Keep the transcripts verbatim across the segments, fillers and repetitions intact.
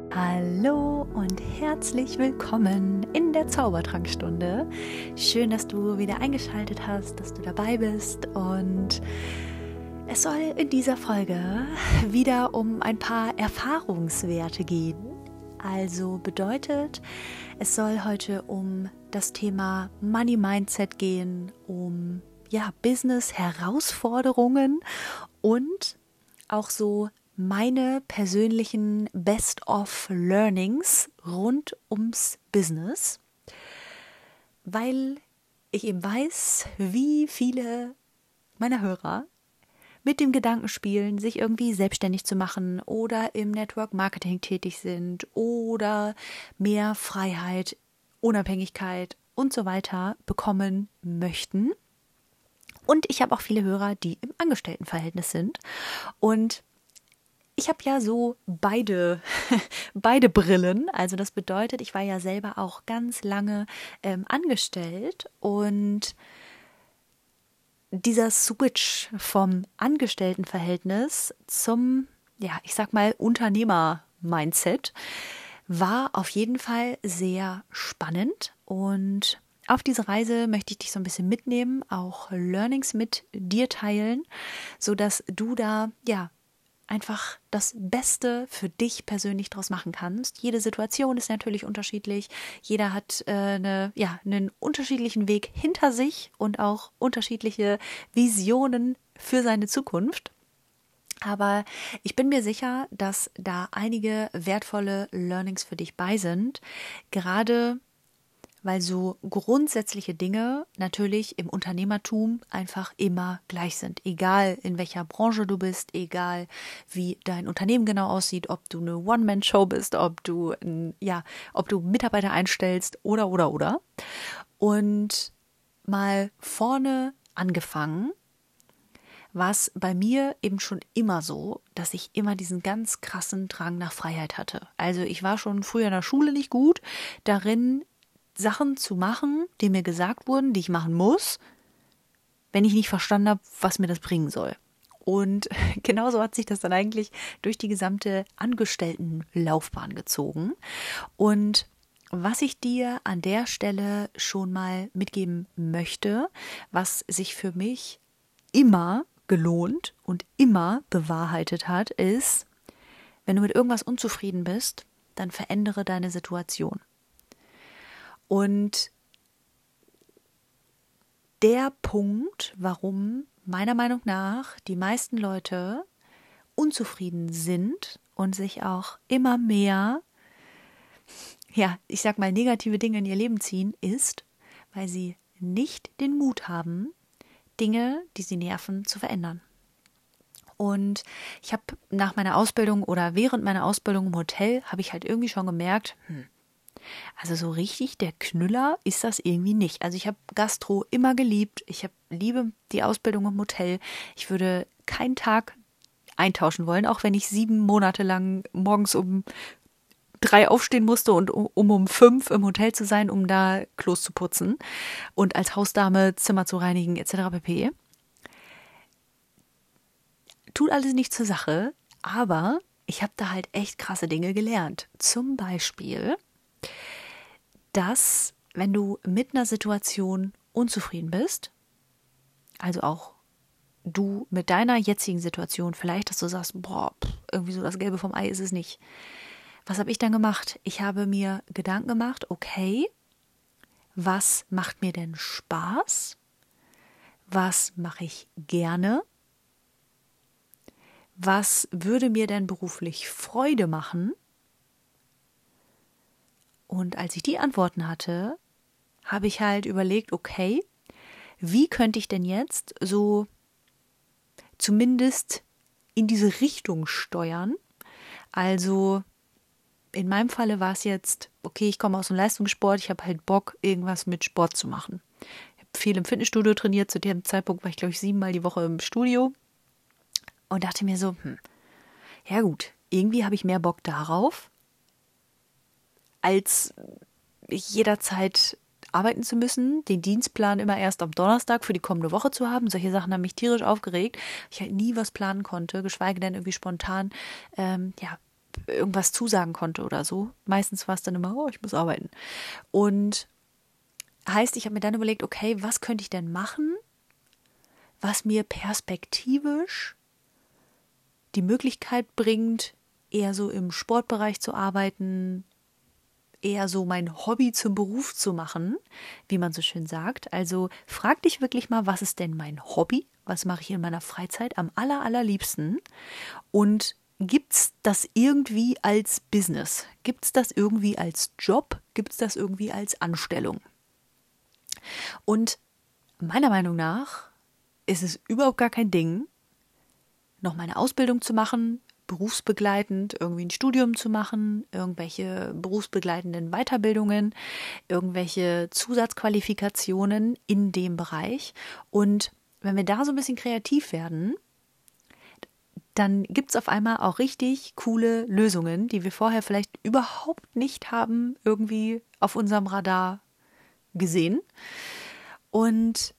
Hallo und herzlich willkommen in der Zaubertrankstunde. Schön, dass du wieder eingeschaltet hast, dass du dabei bist, und es soll in dieser Folge wieder um ein paar Erfahrungswerte gehen. Also bedeutet, es soll heute um das Thema Money Mindset gehen, um ja, Business-Herausforderungen und auch so meine persönlichen Best-of-Learnings rund ums Business, weil ich eben weiß, wie viele meiner Hörer mit dem Gedanken spielen, sich irgendwie selbstständig zu machen oder im Network Marketing tätig sind oder mehr Freiheit, Unabhängigkeit und so weiter bekommen möchten. Und ich habe auch viele Hörer, die im Angestelltenverhältnis sind, und ich habe ja so beide, beide Brillen. Also das bedeutet, ich war ja selber auch ganz lange ähm, angestellt, und dieser Switch vom Angestelltenverhältnis zum, ja, ich sag mal, Unternehmer-Mindset war auf jeden Fall sehr spannend, und auf diese Reise möchte ich dich so ein bisschen mitnehmen, auch Learnings mit dir teilen, sodass du da, ja, einfach das Beste für dich persönlich draus machen kannst. Jede Situation ist natürlich unterschiedlich. Jeder hat äh, eine, ja, einen unterschiedlichen Weg hinter sich und auch unterschiedliche Visionen für seine Zukunft. Aber ich bin mir sicher, dass da einige wertvolle Learnings für dich bei sind. Gerade weil so grundsätzliche Dinge natürlich im Unternehmertum einfach immer gleich sind. Egal in welcher Branche du bist, egal wie dein Unternehmen genau aussieht, ob du eine One-Man-Show bist, ob du, ja, ob du Mitarbeiter einstellst oder, oder, oder. Und mal vorne angefangen, war es bei mir eben schon immer so, dass ich immer diesen ganz krassen Drang nach Freiheit hatte. Also ich war schon früher in der Schule nicht gut darin, Sachen zu machen, die mir gesagt wurden, die ich machen muss, wenn ich nicht verstanden habe, was mir das bringen soll. Und genauso hat sich das dann eigentlich durch die gesamte Angestelltenlaufbahn gezogen. Und was ich dir an der Stelle schon mal mitgeben möchte, was sich für mich immer gelohnt und immer bewahrheitet hat, ist, wenn du mit irgendwas unzufrieden bist, dann verändere deine Situation. Und der Punkt, warum meiner Meinung nach die meisten Leute unzufrieden sind und sich auch immer mehr, ja, ich sag mal, negative Dinge in ihr Leben ziehen, ist, weil sie nicht den Mut haben, Dinge, die sie nerven, zu verändern. Und ich habe nach meiner Ausbildung oder während meiner Ausbildung im Hotel, habe ich halt irgendwie schon gemerkt, hm, also so richtig der Knüller ist das irgendwie nicht. Also ich habe Gastro immer geliebt. Ich habe liebe die Ausbildung im Hotel. Ich würde keinen Tag eintauschen wollen, auch wenn ich sieben Monate lang morgens um drei aufstehen musste und um um fünf im Hotel zu sein, um da Klos zu putzen und als Hausdame Zimmer zu reinigen et cetera pp. Tut alles nicht zur Sache, aber ich habe da halt echt krasse Dinge gelernt. Zum Beispiel, dass, wenn du mit einer Situation unzufrieden bist, also auch du mit deiner jetzigen Situation, vielleicht, dass du sagst, boah, pff, irgendwie so das Gelbe vom Ei ist es nicht. Was habe ich dann gemacht? Ich habe mir Gedanken gemacht, okay, was macht mir denn Spaß? Was mache ich gerne? Was würde mir denn beruflich Freude machen? Und als ich die Antworten hatte, habe ich halt überlegt, okay, wie könnte ich denn jetzt so zumindest in diese Richtung steuern? Also in meinem Falle war es jetzt, okay, ich komme aus dem Leistungssport, ich habe halt Bock, irgendwas mit Sport zu machen. Ich habe viel im Fitnessstudio trainiert, zu dem Zeitpunkt war ich, glaube ich, siebenmal die Woche im Studio und dachte mir so, hm, ja gut, irgendwie habe ich mehr Bock darauf, als jederzeit arbeiten zu müssen, den Dienstplan immer erst am Donnerstag für die kommende Woche zu haben. Solche Sachen haben mich tierisch aufgeregt. Ich halt nie was planen konnte, geschweige denn irgendwie spontan, ähm, ja, irgendwas zusagen konnte oder so. Meistens war es dann immer, oh, ich muss arbeiten. Und heißt, ich habe mir dann überlegt, okay, was könnte ich denn machen, was mir perspektivisch die Möglichkeit bringt, eher so im Sportbereich zu arbeiten, eher so mein Hobby zum Beruf zu machen, wie man so schön sagt. Also frag dich wirklich mal, was ist denn mein Hobby? Was mache ich in meiner Freizeit am aller, allerliebsten? Und gibt's das irgendwie als Business? Gibt's das irgendwie als Job? Gibt's das irgendwie als Anstellung? Und meiner Meinung nach ist es überhaupt gar kein Ding, noch meine Ausbildung zu machen, berufsbegleitend irgendwie ein Studium zu machen, irgendwelche berufsbegleitenden Weiterbildungen, irgendwelche Zusatzqualifikationen in dem Bereich. Und wenn wir da so ein bisschen kreativ werden, dann gibt es auf einmal auch richtig coole Lösungen, die wir vorher vielleicht überhaupt nicht haben irgendwie auf unserem Radar gesehen. Und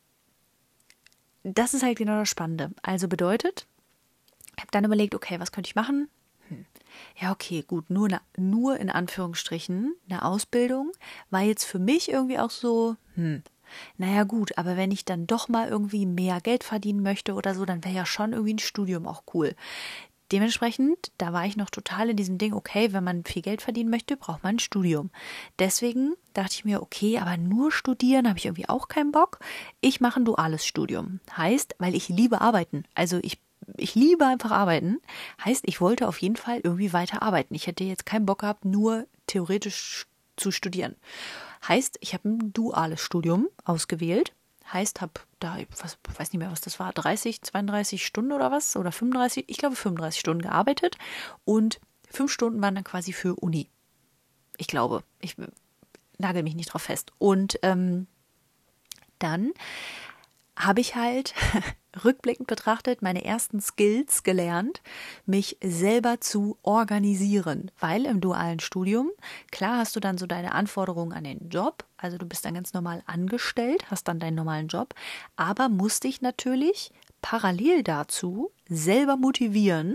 das ist halt genau das Spannende. Also bedeutet, ich habe dann überlegt, okay, was könnte ich machen? Hm. Ja, okay, gut, nur, ne, nur in Anführungsstrichen eine Ausbildung war jetzt für mich irgendwie auch so, hm, naja gut, aber wenn ich dann doch mal irgendwie mehr Geld verdienen möchte oder so, dann wäre ja schon irgendwie ein Studium auch cool. Dementsprechend, da war ich noch total in diesem Ding, okay, wenn man viel Geld verdienen möchte, braucht man ein Studium. Deswegen dachte ich mir, okay, aber nur studieren habe ich irgendwie auch keinen Bock. Ich mache ein duales Studium. Heißt, weil ich liebe arbeiten. Also ich Ich liebe einfach arbeiten. Heißt, ich wollte auf jeden Fall irgendwie weiter arbeiten. Ich hätte jetzt keinen Bock gehabt, nur theoretisch zu studieren. Heißt, ich habe ein duales Studium ausgewählt. Heißt, habe da, ich weiß nicht mehr, was das war, dreißig, zweiunddreißig Stunden oder was? Oder fünfunddreißig? Ich glaube fünfunddreißig Stunden gearbeitet. Und fünf Stunden waren dann quasi für Uni. Ich glaube. Ich nagel mich nicht drauf fest. Und ähm, dann habe ich halt rückblickend betrachtet meine ersten Skills gelernt, mich selber zu organisieren, weil im dualen Studium, klar hast du dann so deine Anforderungen an den Job, also du bist dann ganz normal angestellt, hast dann deinen normalen Job, aber musst dich natürlich parallel dazu selber motivieren,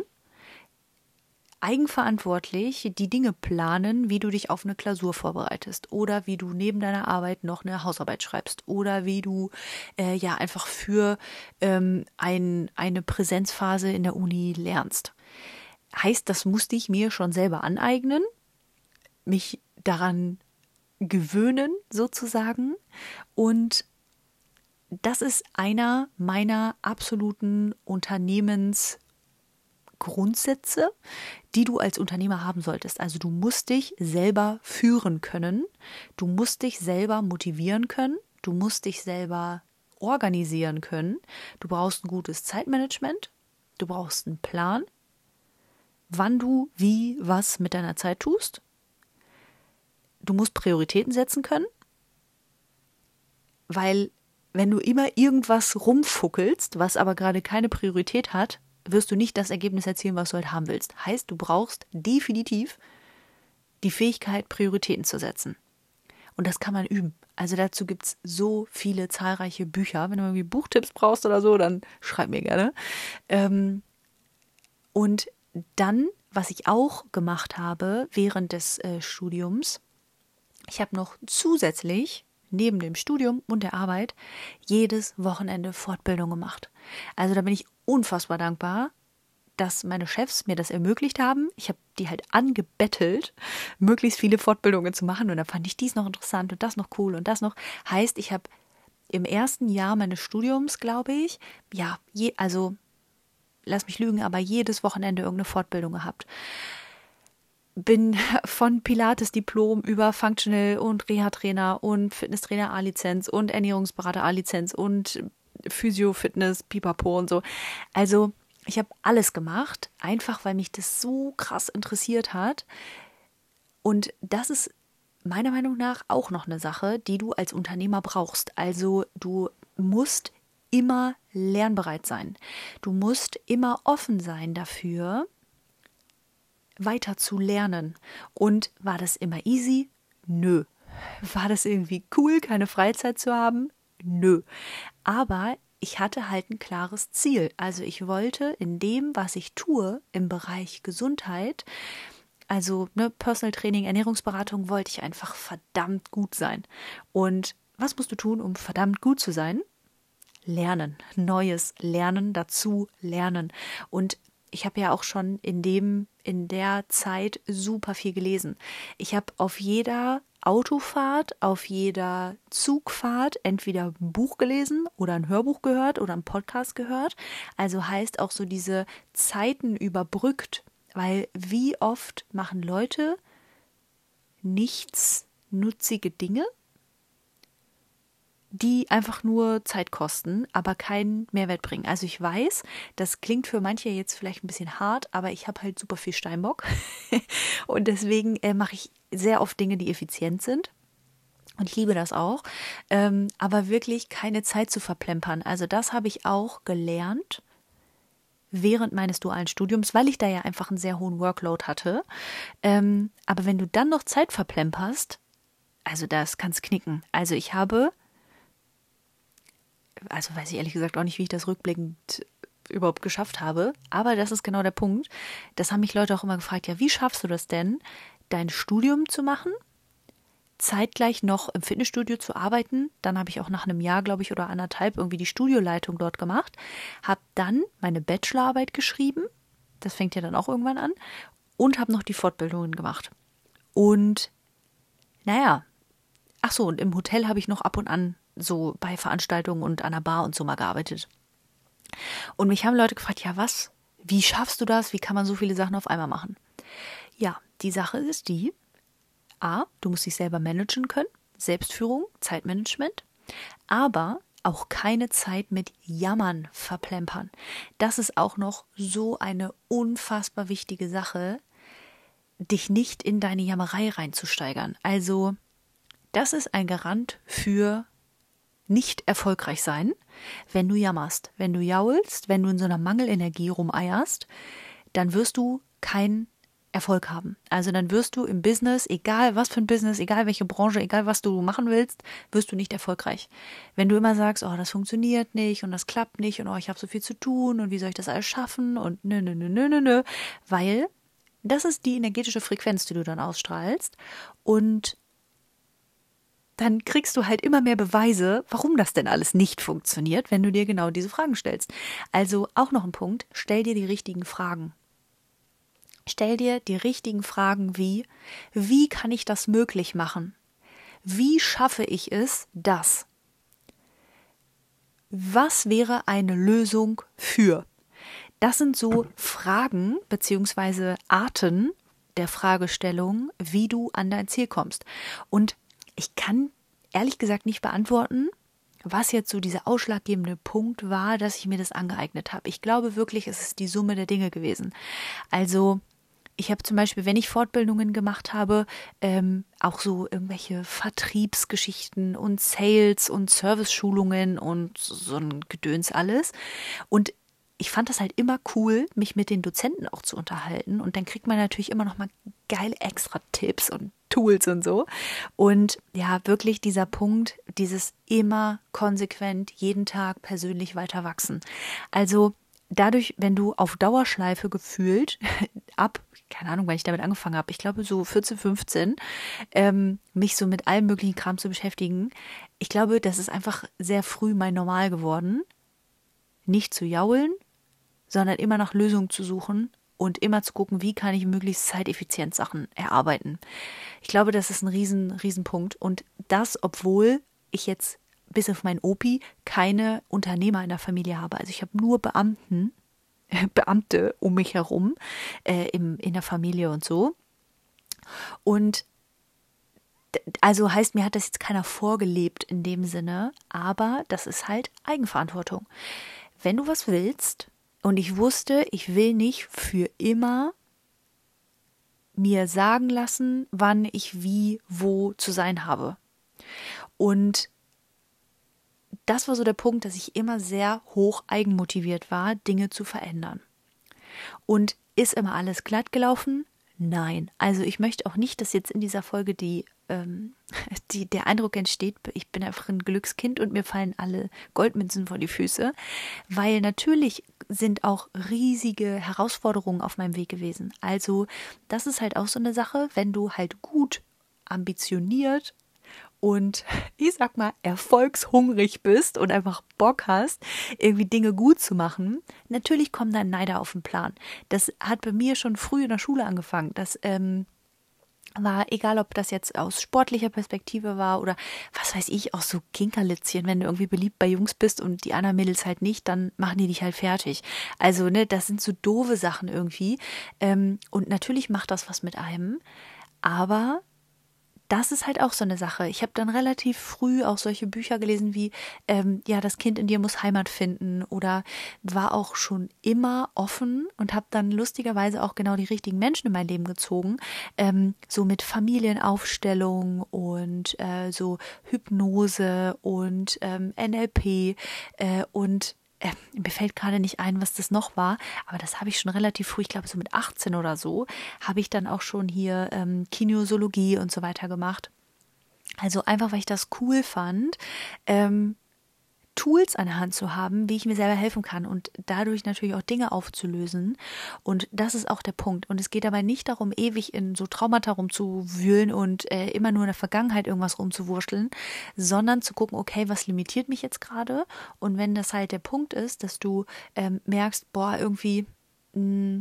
eigenverantwortlich die Dinge planen, wie du dich auf eine Klausur vorbereitest oder wie du neben deiner Arbeit noch eine Hausarbeit schreibst oder wie du äh, ja einfach für ähm, ein, eine Präsenzphase in der Uni lernst. Heißt, das musste ich mir schon selber aneignen, mich daran gewöhnen sozusagen, und das ist einer meiner absoluten Unternehmens Grundsätze, die du als Unternehmer haben solltest. Also du musst dich selber führen können, du musst dich selber motivieren können, du musst dich selber organisieren können, du brauchst ein gutes Zeitmanagement, du brauchst einen Plan, wann du wie was mit deiner Zeit tust, du musst Prioritäten setzen können, weil wenn du immer irgendwas rumfuckelst, was aber gerade keine Priorität hat, wirst du nicht das Ergebnis erzielen, was du halt haben willst. Heißt, du brauchst definitiv die Fähigkeit, Prioritäten zu setzen. Und das kann man üben. Also dazu gibt es so viele zahlreiche Bücher. Wenn du irgendwie Buchtipps brauchst oder so, dann schreib mir gerne. Ähm, und dann, was ich auch gemacht habe während des äh, Studiums, ich habe noch zusätzlich neben dem Studium und der Arbeit jedes Wochenende Fortbildung gemacht. Also da bin ich unfassbar dankbar, dass meine Chefs mir das ermöglicht haben. Ich habe die halt angebettelt, möglichst viele Fortbildungen zu machen, und dann fand ich dies noch interessant und das noch cool und das noch. Heißt, ich habe im ersten Jahr meines Studiums, glaube ich, ja, je, also lass mich lügen, aber jedes Wochenende irgendeine Fortbildung gehabt. Bin von Pilates-Diplom über Functional- und Reha-Trainer und Fitnesstrainer A-Lizenz und Ernährungsberater A-Lizenz und Physio, Fitness, Pipapo und so. Also ich habe alles gemacht, einfach weil mich das so krass interessiert hat. Und das ist meiner Meinung nach auch noch eine Sache, die du als Unternehmer brauchst. Also du musst immer lernbereit sein. Du musst immer offen sein dafür, weiter zu lernen. Und war das immer easy? Nö. War das irgendwie cool, keine Freizeit zu haben? Nö. Aber ich hatte halt ein klares Ziel. Also ich wollte in dem, was ich tue, im Bereich Gesundheit, also ne, Personal Training, Ernährungsberatung, wollte ich einfach verdammt gut sein. Und was musst du tun, um verdammt gut zu sein? Lernen, Neues lernen, dazu lernen. Und ich habe ja auch schon in dem, in der Zeit super viel gelesen. Ich habe auf jeder Autofahrt, auf jeder Zugfahrt entweder ein Buch gelesen oder ein Hörbuch gehört oder einen Podcast gehört. Also heißt auch so diese Zeiten überbrückt, weil wie oft machen Leute nichtsnutzige Dinge, die einfach nur Zeit kosten, aber keinen Mehrwert bringen. Also ich weiß, das klingt für manche jetzt vielleicht ein bisschen hart, aber ich habe halt super viel Steinbock und deswegen äh, mache ich sehr oft Dinge, die effizient sind. Und ich liebe das auch, ähm, aber wirklich keine Zeit zu verplempern. Also das habe ich auch gelernt während meines dualen Studiums, weil ich da ja einfach einen sehr hohen Workload hatte. Ähm, aber wenn du dann noch Zeit verplemperst, also das kann's knicken. Also ich habe Also weiß ich ehrlich gesagt auch nicht, wie ich das rückblickend überhaupt geschafft habe. Aber das ist genau der Punkt. Das haben mich Leute auch immer gefragt, ja, wie schaffst du das denn, dein Studium zu machen, zeitgleich noch im Fitnessstudio zu arbeiten? Dann habe ich auch nach einem Jahr, glaube ich, oder anderthalb irgendwie die Studioleitung dort gemacht. Habe dann meine Bachelorarbeit geschrieben. Das fängt ja dann auch irgendwann an. Und habe noch die Fortbildungen gemacht. Und naja, ach so, und im Hotel habe ich noch ab und an so bei Veranstaltungen und an der Bar und so mal gearbeitet. Und mich haben Leute gefragt, ja was, wie schaffst du das? Wie kann man so viele Sachen auf einmal machen? Ja, die Sache ist die, a, du musst dich selber managen können, Selbstführung, Zeitmanagement, aber auch keine Zeit mit Jammern verplempern. Das ist auch noch so eine unfassbar wichtige Sache, dich nicht in deine Jammerei reinzusteigern. Also das ist ein Garant für nicht erfolgreich sein, wenn du jammerst, wenn du jaulst, wenn du in so einer Mangelenergie rumeierst, dann wirst du keinen Erfolg haben. Also dann wirst du im Business, egal was für ein Business, egal welche Branche, egal was du machen willst, wirst du nicht erfolgreich. Wenn du immer sagst, oh, das funktioniert nicht und das klappt nicht und oh, ich habe so viel zu tun und wie soll ich das alles schaffen und nö, nö, nö, nö, nö, nö, weil das ist die energetische Frequenz, die du dann ausstrahlst und dann kriegst du halt immer mehr Beweise, warum das denn alles nicht funktioniert, wenn du dir genau diese Fragen stellst. Also auch noch ein Punkt, stell dir die richtigen Fragen. Stell dir die richtigen Fragen wie, wie kann ich das möglich machen? Wie schaffe ich es, das? Was wäre eine Lösung für? Das sind so Fragen bzw. Arten der Fragestellung, wie du an dein Ziel kommst. Und ich kann ehrlich gesagt nicht beantworten, was jetzt so dieser ausschlaggebende Punkt war, dass ich mir das angeeignet habe. Ich glaube wirklich, es ist die Summe der Dinge gewesen. Also ich habe zum Beispiel, wenn ich Fortbildungen gemacht habe, ähm, auch so irgendwelche Vertriebsgeschichten und Sales und Service-Schulungen und so ein Gedöns alles. Und ich fand das halt immer cool, mich mit den Dozenten auch zu unterhalten. Und dann kriegt man natürlich immer noch mal geile extra Tipps und Tools und so. Und ja, wirklich dieser Punkt, dieses immer konsequent jeden Tag persönlich weiter wachsen. Also dadurch, wenn du auf Dauerschleife gefühlt ab, keine Ahnung, wann ich damit angefangen habe, ich glaube so vierzehn, fünfzehn, ähm, mich so mit allem möglichen Kram zu beschäftigen, ich glaube, das ist einfach sehr früh mein Normal geworden, nicht zu jaulen, sondern immer nach Lösungen zu suchen und immer zu gucken, wie kann ich möglichst zeiteffizient Sachen erarbeiten. Ich glaube, das ist ein riesen, riesen Punkt. Und das, obwohl ich jetzt bis auf mein Opi keine Unternehmer in der Familie habe. Also ich habe nur Beamten, Beamte um mich herum, äh, im, in der Familie und so. Und also heißt, mir hat das jetzt keiner vorgelebt in dem Sinne, aber das ist halt Eigenverantwortung. Wenn du was willst, und ich wusste, ich will nicht für immer mir sagen lassen, wann ich wie, wo zu sein habe. Und das war so der Punkt, dass ich immer sehr hoch eigenmotiviert war, Dinge zu verändern. Und ist immer alles glatt gelaufen? Nein. Also ich möchte auch nicht, dass jetzt in dieser Folge die ähm, die, der Eindruck entsteht, ich bin einfach ein Glückskind und mir fallen alle Goldmünzen vor die Füße, weil natürlich sind auch riesige Herausforderungen auf meinem Weg gewesen. Also das ist halt auch so eine Sache, wenn du halt gut ambitioniert und ich sag mal erfolgshungrig bist und einfach Bock hast, irgendwie Dinge gut zu machen, natürlich kommen dann Neider auf den Plan. Das hat bei mir schon früh in der Schule angefangen. Das ähm, war, egal ob das jetzt aus sportlicher Perspektive war oder was weiß ich, auch so Kinkerlitzchen, wenn du irgendwie beliebt bei Jungs bist und die anderen Mädels halt nicht, dann machen die dich halt fertig. Also, ne, das sind so doofe Sachen irgendwie. Ähm, und natürlich macht das was mit einem, aber das ist halt auch so eine Sache. Ich habe dann relativ früh auch solche Bücher gelesen wie, ähm, ja, das Kind in dir muss Heimat finden oder war auch schon immer offen und habe dann lustigerweise auch genau die richtigen Menschen in mein Leben gezogen, ähm, so mit Familienaufstellung und äh, so Hypnose und ähm, N L P äh, und äh, mir fällt gerade nicht ein, was das noch war, aber das habe ich schon relativ früh, ich glaube so mit achtzehn oder so, habe ich dann auch schon hier ähm, Kinesiologie und so weiter gemacht. Also einfach, weil ich das cool fand, ähm, Tools an der Hand zu haben, wie ich mir selber helfen kann und dadurch natürlich auch Dinge aufzulösen. Und das ist auch der Punkt. Und es geht dabei nicht darum, ewig in so Traumata rumzuwühlen und äh, immer nur in der Vergangenheit irgendwas rumzuwurschteln, sondern zu gucken, okay, was limitiert mich jetzt gerade? Und wenn das halt der Punkt ist, dass du ähm, merkst, boah, irgendwie, mh,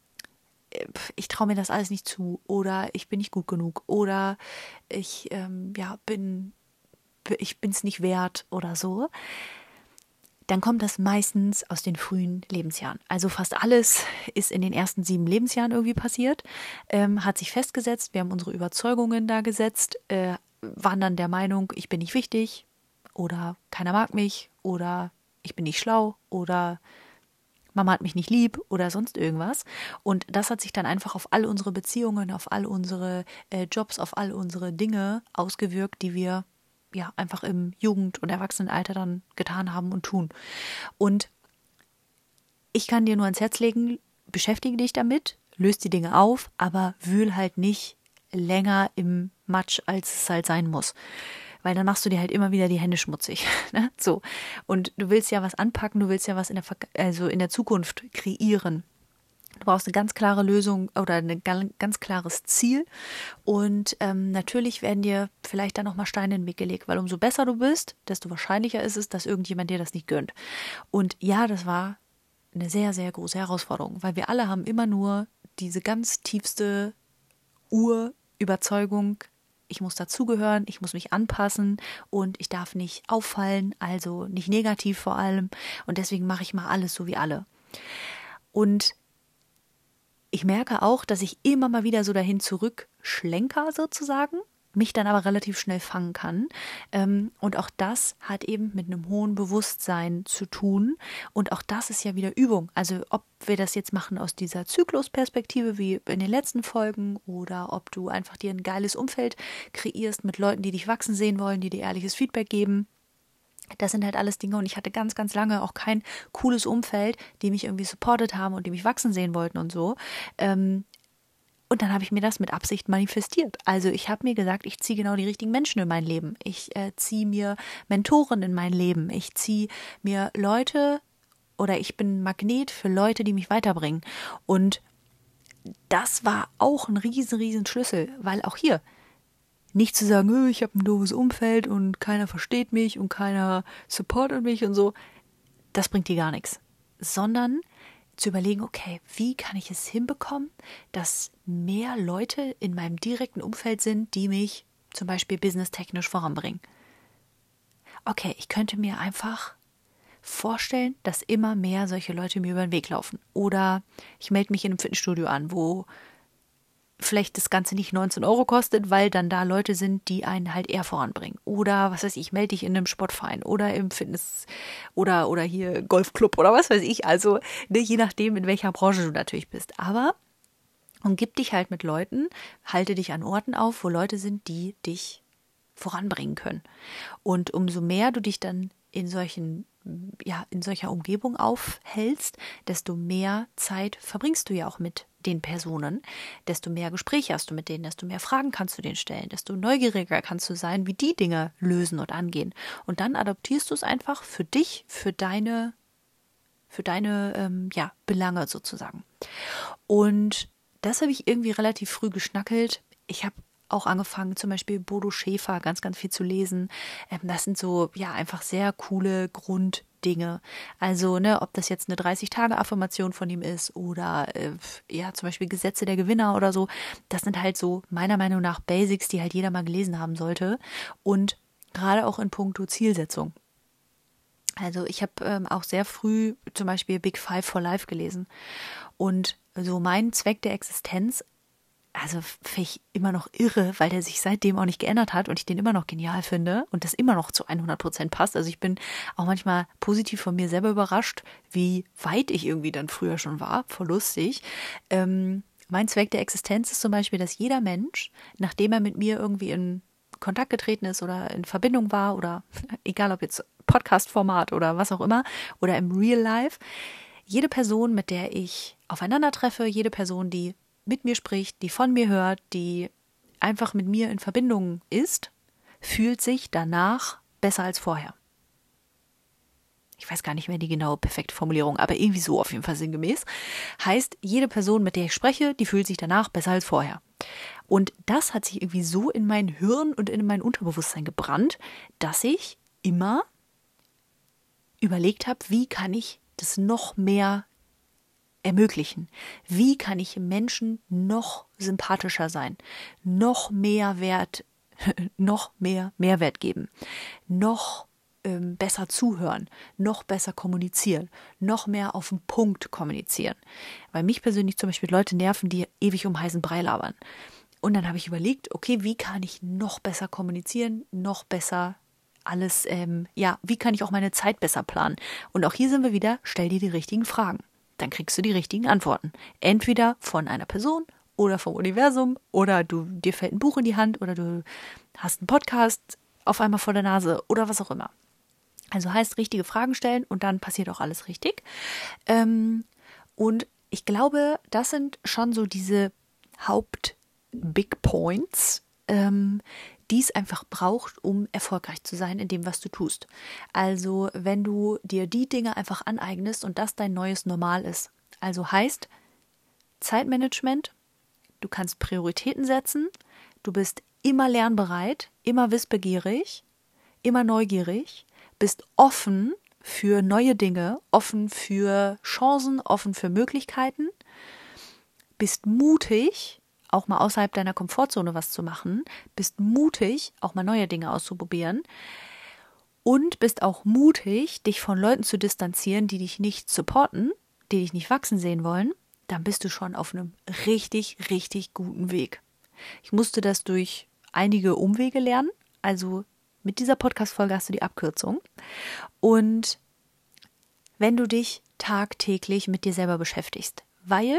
ich traue mir das alles nicht zu oder ich bin nicht gut genug oder ich ähm, ja, bin ich bin es nicht wert oder so, dann kommt das meistens aus den frühen Lebensjahren. Also fast alles ist in den ersten sieben Lebensjahren irgendwie passiert, ähm, hat sich festgesetzt, wir haben unsere Überzeugungen da gesetzt, äh, waren dann der Meinung, ich bin nicht wichtig oder keiner mag mich oder ich bin nicht schlau oder Mama hat mich nicht lieb oder sonst irgendwas. Und das hat sich dann einfach auf all unsere Beziehungen, auf all unsere äh, Jobs, auf all unsere Dinge ausgewirkt, die wir ja einfach im Jugend- und Erwachsenenalter dann getan haben und tun. Und ich kann dir nur ans Herz legen, beschäftige dich damit, löst die Dinge auf, aber wühl halt nicht länger im Matsch, als es halt sein muss. Weil dann machst du dir halt immer wieder die Hände schmutzig. Ne? So. Und du willst ja was anpacken, du willst ja was in der, Ver- also in der Zukunft kreieren. Du brauchst eine ganz klare Lösung oder ein ganz klares Ziel. Und ähm, natürlich werden dir vielleicht dann nochmal Steine in den Weg gelegt, weil umso besser du bist, desto wahrscheinlicher ist es, dass irgendjemand dir das nicht gönnt. Und ja, das war eine sehr, sehr große Herausforderung, weil wir alle haben immer nur diese ganz tiefste Urüberzeugung, ich muss dazugehören, ich muss mich anpassen und ich darf nicht auffallen, also nicht negativ vor allem. Und deswegen mache ich mal alles so wie alle. Und ich merke auch, dass ich immer mal wieder so dahin zurückschlenker sozusagen, mich dann aber relativ schnell fangen kann. Und auch das hat eben mit einem hohen Bewusstsein zu tun. Und auch das ist ja wieder Übung. Also ob wir das jetzt machen aus dieser Zyklusperspektive wie in den letzten Folgen oder ob du einfach dir ein geiles Umfeld kreierst mit Leuten, die dich wachsen sehen wollen, die dir ehrliches Feedback geben. Das sind halt alles Dinge und ich hatte ganz, ganz lange auch kein cooles Umfeld, die mich irgendwie supportet haben und die mich wachsen sehen wollten und so. Ähm, und dann habe ich mir das mit Absicht manifestiert. Also ich habe mir gesagt, ich ziehe genau die richtigen Menschen in mein Leben. Ich äh, ziehe mir Mentoren in mein Leben. Ich ziehe mir Leute oder ich bin ein Magnet für Leute, die mich weiterbringen. Und das war auch ein riesen, riesen Schlüssel, weil auch hier nicht zu sagen, oh, ich habe ein doofes Umfeld und keiner versteht mich und keiner supportet mich und so, das bringt dir gar nichts. Sondern zu überlegen, okay, wie kann ich es hinbekommen, dass mehr Leute in meinem direkten Umfeld sind, die mich zum Beispiel businesstechnisch voranbringen. Okay, ich könnte mir einfach vorstellen, dass immer mehr solche Leute mir über den Weg laufen. Oder ich melde mich in einem Fitnessstudio an, wo vielleicht das Ganze nicht neunzehn Euro kostet, weil dann da Leute sind, die einen halt eher voranbringen. Oder, was weiß ich, melde dich in einem Sportverein oder im Fitness oder, oder hier Golfclub oder was weiß ich. Also, ne, je nachdem, in welcher Branche du natürlich bist. Aber umgib dich halt mit Leuten, halte dich an Orten auf, wo Leute sind, die dich voranbringen können. Und umso mehr du dich dann in solchen ja, in solcher Umgebung aufhältst, desto mehr Zeit verbringst du ja auch mit den Personen, desto mehr Gespräche hast du mit denen, desto mehr Fragen kannst du denen stellen, desto neugieriger kannst du sein, wie die Dinge lösen und angehen. Und dann adaptierst du es einfach für dich, für deine, für deine ähm, ja, Belange sozusagen. Und das habe ich irgendwie relativ früh geschnackelt. Ich habe auch angefangen, zum Beispiel Bodo Schäfer ganz, ganz viel zu lesen. Ähm, das sind so, ja, einfach sehr coole Grunddinge. Also, ne, ob das jetzt eine dreißig-Tage-Affirmation von ihm ist oder, äh, ja, zum Beispiel Gesetze der Gewinner oder so. Das sind halt so, meiner Meinung nach, Basics, die halt jeder mal gelesen haben sollte. Und gerade auch in puncto Zielsetzung. Also, ich habe ähm, auch sehr früh zum Beispiel Big Five for Life gelesen. Und so mein Zweck der Existenz, also finde ich immer noch irre, weil der sich seitdem auch nicht geändert hat und ich den immer noch genial finde und das immer noch zu hundert Prozent passt. Also ich bin auch manchmal positiv von mir selber überrascht, wie weit ich irgendwie dann früher schon war. Voll lustig. Ähm, mein Zweck der Existenz ist zum Beispiel, dass jeder Mensch, nachdem er mit mir irgendwie in Kontakt getreten ist oder in Verbindung war oder egal ob jetzt Podcast-Format oder was auch immer oder im Real Life, jede Person, mit der ich aufeinandertreffe, jede Person, die mit mir spricht, die von mir hört, die einfach mit mir in Verbindung ist, fühlt sich danach besser als vorher. Ich weiß gar nicht mehr die genaue perfekte Formulierung, aber irgendwie so auf jeden Fall sinngemäß. Heißt, jede Person, mit der ich spreche, die fühlt sich danach besser als vorher. Und das hat sich irgendwie so in mein Hirn und in mein Unterbewusstsein gebrannt, dass ich immer überlegt habe, wie kann ich das noch mehr ermöglichen? Wie kann ich Menschen noch sympathischer sein, noch mehr Wert, noch mehr Mehrwert geben, noch ähm, besser zuhören, noch besser kommunizieren, noch mehr auf den Punkt kommunizieren? Weil mich persönlich zum Beispiel Leute nerven, die ewig um heißen Brei labern. Und dann habe ich überlegt, okay, wie kann ich noch besser kommunizieren, noch besser alles, ähm, ja, wie kann ich auch meine Zeit besser planen? Und auch hier sind wir wieder, stell dir die richtigen Fragen. Dann kriegst du die richtigen Antworten. Entweder von einer Person oder vom Universum oder du, dir fällt ein Buch in die Hand oder du hast einen Podcast auf einmal vor der Nase oder was auch immer. Also heißt, richtige Fragen stellen und dann passiert auch alles richtig. Ähm, und ich glaube, das sind schon so diese Haupt-Big Points, ähm, die es einfach braucht, um erfolgreich zu sein in dem, was du tust. Also wenn du dir die Dinge einfach aneignest und das dein neues Normal ist. Also heißt Zeitmanagement, du kannst Prioritäten setzen, du bist immer lernbereit, immer wissbegierig, immer neugierig, bist offen für neue Dinge, offen für Chancen, offen für Möglichkeiten, bist mutig, auch mal außerhalb deiner Komfortzone was zu machen, bist mutig, auch mal neue Dinge auszuprobieren und bist auch mutig, dich von Leuten zu distanzieren, die dich nicht supporten, die dich nicht wachsen sehen wollen, dann bist du schon auf einem richtig, richtig guten Weg. Ich musste das durch einige Umwege lernen, also mit dieser Podcast-Folge hast du die Abkürzung. Und wenn du dich tagtäglich mit dir selber beschäftigst, weil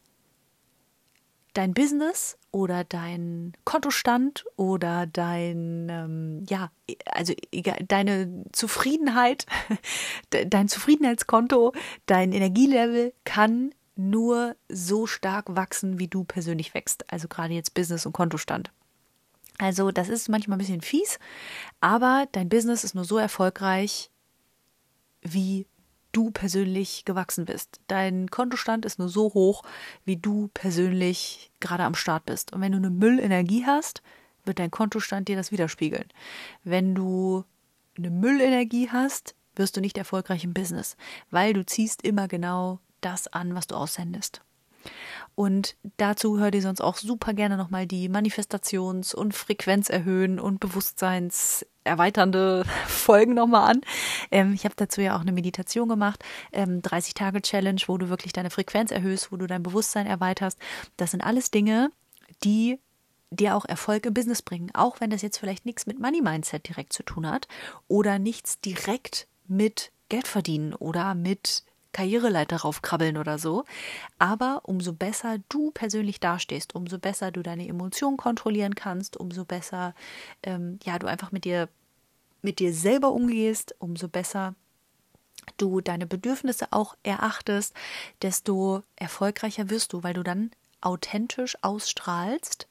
dein Business oder dein Kontostand oder dein, ähm, ja, also egal, deine Zufriedenheit, dein Zufriedenheitskonto, dein Energielevel kann nur so stark wachsen, wie du persönlich wächst. Also gerade jetzt Business und Kontostand. Also das ist manchmal ein bisschen fies, aber dein Business ist nur so erfolgreich, wie du persönlich gewachsen bist. Dein Kontostand ist nur so hoch, wie du persönlich gerade am Start bist. Und wenn du eine Müllenergie hast, wird dein Kontostand dir das widerspiegeln. Wenn du eine Müllenergie hast, wirst du nicht erfolgreich im Business, weil du ziehst immer genau das an, was du aussendest. Und dazu hör dir sonst auch super gerne nochmal die Manifestations- und Frequenz erhöhen und bewusstseinserweiternde Folgen nochmal an. Ähm, ich habe dazu ja auch eine Meditation gemacht, ähm, dreißig-Tage-Challenge, wo du wirklich deine Frequenz erhöhst, wo du dein Bewusstsein erweiterst. Das sind alles Dinge, die dir auch Erfolg im Business bringen, auch wenn das jetzt vielleicht nichts mit Money-Mindset direkt zu tun hat oder nichts direkt mit Geld verdienen oder mit Karriereleiter raufkrabbeln oder so. Aber umso besser du persönlich dastehst, umso besser du deine Emotionen kontrollieren kannst, umso besser ähm, ja, du einfach mit dir, mit dir selber umgehst, umso besser du deine Bedürfnisse auch erachtest, desto erfolgreicher wirst du, weil du dann authentisch ausstrahlst,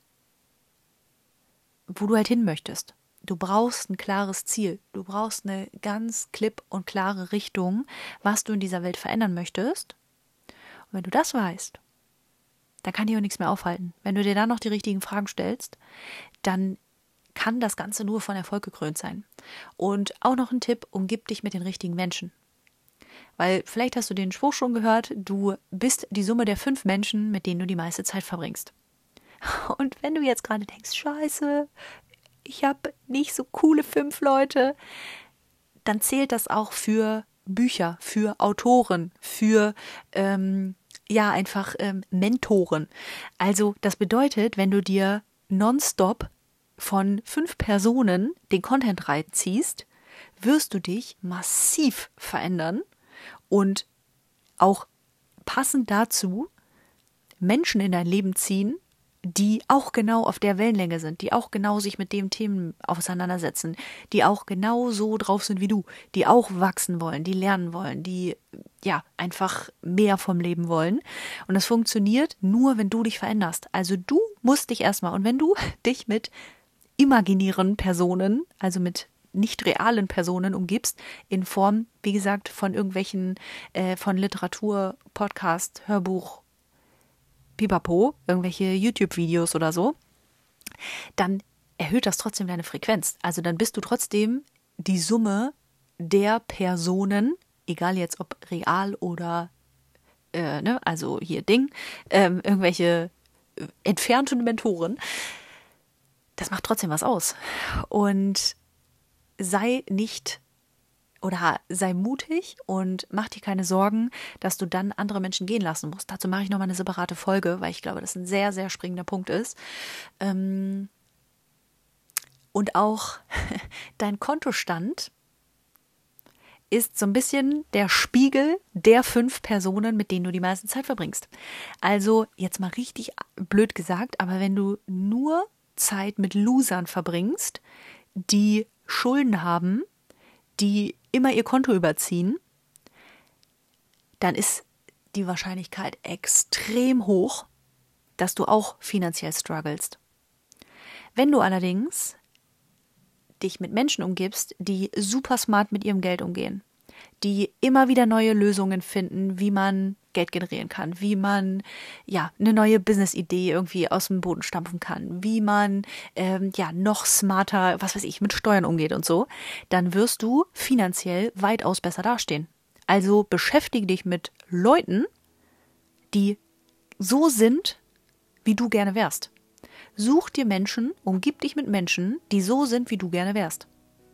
wo du halt hin möchtest. Du brauchst ein klares Ziel. Du brauchst eine ganz klipp und klare Richtung, was du in dieser Welt verändern möchtest. Und wenn du das weißt, dann kann dir auch nichts mehr aufhalten. Wenn du dir dann noch die richtigen Fragen stellst, dann kann das Ganze nur von Erfolg gekrönt sein. Und auch noch ein Tipp, umgib dich mit den richtigen Menschen. Weil vielleicht hast du den Spruch schon gehört, du bist die Summe der fünf Menschen, mit denen du die meiste Zeit verbringst. Und wenn du jetzt gerade denkst, scheiße, ich habe nicht so coole fünf Leute, dann zählt das auch für Bücher, für Autoren, für ähm, ja einfach ähm, Mentoren. Also das bedeutet, wenn du dir nonstop von fünf Personen den Content reinziehst, wirst du dich massiv verändern und auch passend dazu Menschen in dein Leben ziehen, die auch genau auf der Wellenlänge sind, die auch genau sich mit dem Themen auseinandersetzen, die auch genau so drauf sind wie du, die auch wachsen wollen, die lernen wollen, die ja einfach mehr vom Leben wollen. Und das funktioniert nur, wenn du dich veränderst. Also du musst dich erstmal, und wenn du dich mit imaginären Personen, also mit nicht realen Personen umgibst, in Form, wie gesagt, von irgendwelchen, äh, von Literatur, Podcast, Hörbuch, Pipapo, irgendwelche YouTube-Videos oder so, dann erhöht das trotzdem deine Frequenz. Also dann bist du trotzdem die Summe der Personen, egal jetzt ob real oder, äh, ne, also hier Ding, ähm, irgendwelche entfernten Mentoren. Das macht trotzdem was aus. Und sei nicht oder sei mutig und mach dir keine Sorgen, dass du dann andere Menschen gehen lassen musst. Dazu mache ich nochmal eine separate Folge, weil ich glaube, das ein sehr, sehr springender Punkt ist. Und auch dein Kontostand ist so ein bisschen der Spiegel der fünf Personen, mit denen du die meiste Zeit verbringst. Also jetzt mal richtig blöd gesagt, aber wenn du nur Zeit mit Losern verbringst, die Schulden haben, die immer ihr Konto überziehen, dann ist die Wahrscheinlichkeit extrem hoch, dass du auch finanziell strugglest. Wenn du allerdings dich mit Menschen umgibst, die super smart mit ihrem Geld umgehen, die immer wieder neue Lösungen finden, wie man Geld generieren kann, wie man ja eine neue Business-Idee irgendwie aus dem Boden stampfen kann, wie man ähm, ja noch smarter, was weiß ich, mit Steuern umgeht und so, dann wirst du finanziell weitaus besser dastehen. Also beschäftige dich mit Leuten, die so sind, wie du gerne wärst. Such dir Menschen, umgib dich mit Menschen, die so sind, wie du gerne wärst.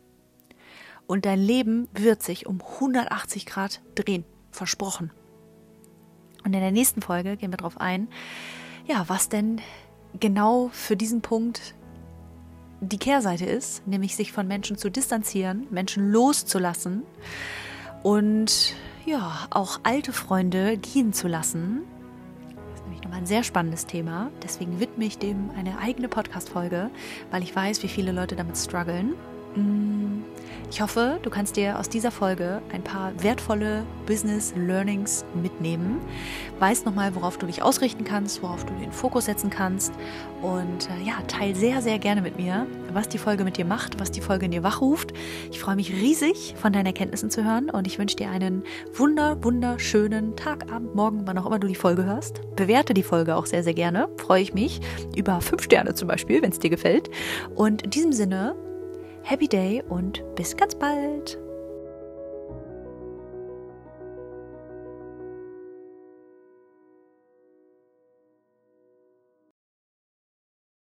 Und dein Leben wird sich um hundertachtzig Grad drehen. Versprochen. Und in der nächsten Folge gehen wir darauf ein, ja, was denn genau für diesen Punkt die Kehrseite ist, nämlich sich von Menschen zu distanzieren, Menschen loszulassen und ja, auch alte Freunde gehen zu lassen. Das ist nämlich nochmal ein sehr spannendes Thema. Deswegen widme ich dem eine eigene Podcast-Folge, weil ich weiß, wie viele Leute damit strugglen. Ich hoffe, du kannst dir aus dieser Folge ein paar wertvolle Business-Learnings mitnehmen. Weißt nochmal, worauf du dich ausrichten kannst, worauf du den Fokus setzen kannst. Und äh, ja, teil sehr, sehr gerne mit mir, was die Folge mit dir macht, was die Folge in dir wachruft. Ich freue mich riesig, von deinen Erkenntnissen zu hören. Und ich wünsche dir einen wunder, wunderschönen Tag, Abend, Morgen, wann auch immer du die Folge hörst. Bewerte die Folge auch sehr, sehr gerne. Freue ich mich über fünf Sterne zum Beispiel, wenn es dir gefällt. Und in diesem Sinne, Happy Day und bis ganz bald!